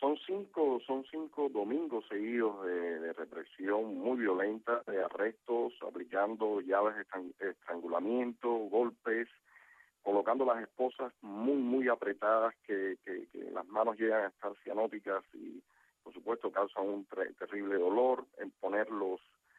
Son cinco domingos seguidos de represión muy violenta, de arrestos, aplicando llaves de estrangulamiento, golpes, colocando las esposas muy apretadas, que las manos llegan a estar cianóticas y, por supuesto, causan un terrible dolor, en poner los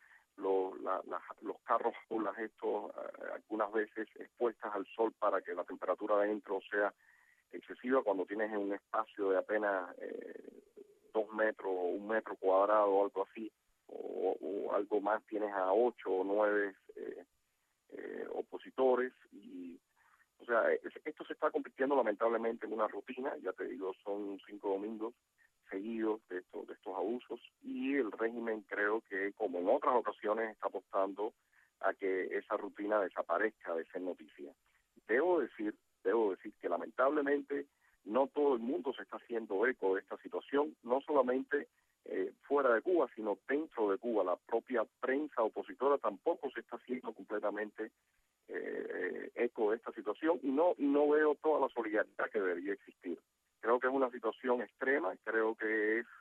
carros jaulas estos algunas veces expuestas al sol para que la temperatura adentro sea excesiva cuando tienes un espacio de apenas 2 metros o 1 metro cuadrado o algo así, o algo más, tienes a 8 o 9 opositores. Y o sea, esto se está convirtiendo lamentablemente en una rutina. Ya te digo, son 5 domingos seguidos de estos abusos, y el régimen, creo que como en otras ocasiones, está apostando a que esa rutina desaparezca de ser noticia. Debo decir que lamentablemente no todo el mundo se está haciendo eco de esta situación, no solamente fuera de Cuba, sino dentro de Cuba. La propia prensa opositora tampoco se está haciendo completamente eco de esta situación, y no veo toda la solidaridad que debería existir. Creo que es una situación extrema, creo que es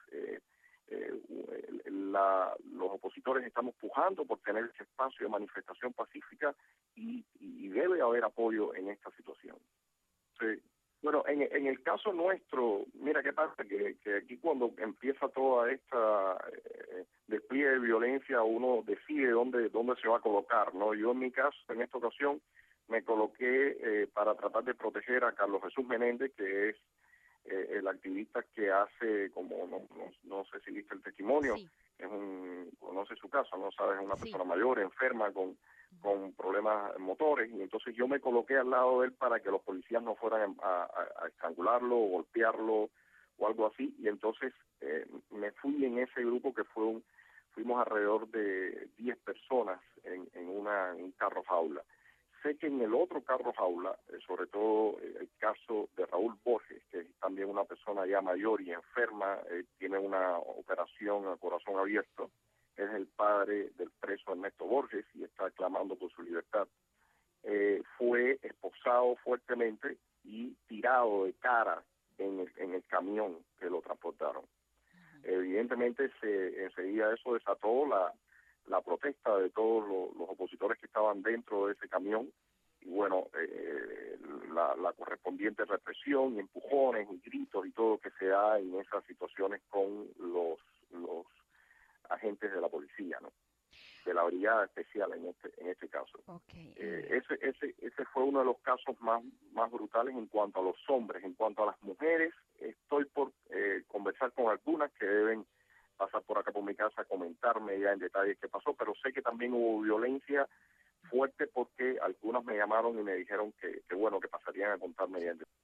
los opositores estamos pujando por tener ese espacio de manifestación pacífica, y debe haber apoyo en esta situación. Sí. Bueno, en el caso nuestro, mira qué pasa, que aquí cuando empieza toda esta despliegue de violencia, uno decide dónde se va a colocar, ¿no? Yo en mi caso, en esta ocasión, me coloqué para tratar de proteger a Carlos Jesús Menéndez, que es el activista que hace, como no sé si viste el testimonio, Sí. Conoce su caso, no sabes, es una Sí. persona mayor, enferma, con problemas motores, y entonces yo me coloqué al lado de él para que los policías no fueran a estrangularlo o golpearlo o algo así, y entonces me fui en ese grupo que fuimos alrededor de 10 personas en un carro jaula. Sé que en el otro carro jaula, sobre todo el caso de Raúl Borges, que es también una persona ya mayor y enferma, tiene una operación a corazón abierto, es el padre del preso Ernesto Borges y está clamando por su libertad. Fue esposado fuertemente y tirado de cara en el camión que lo transportaron. Evidentemente, enseguida eso desató la protesta de todos los opositores que estaban dentro de ese camión, y bueno, la correspondiente represión y empujones y gritos y todo que se da en esas situaciones con los agentes de la policía, ¿no? De la brigada especial en este caso. Okay. Ese fue uno de los casos más brutales en cuanto a los hombres. En cuanto a las mujeres, estoy por conversar con algunas que deben pasar por acá por mi casa, comentarme ya en detalle qué pasó, pero sé que también hubo violencia fuerte, porque algunas me llamaron y me dijeron que bueno, que pasarían a contarme ya en detalle.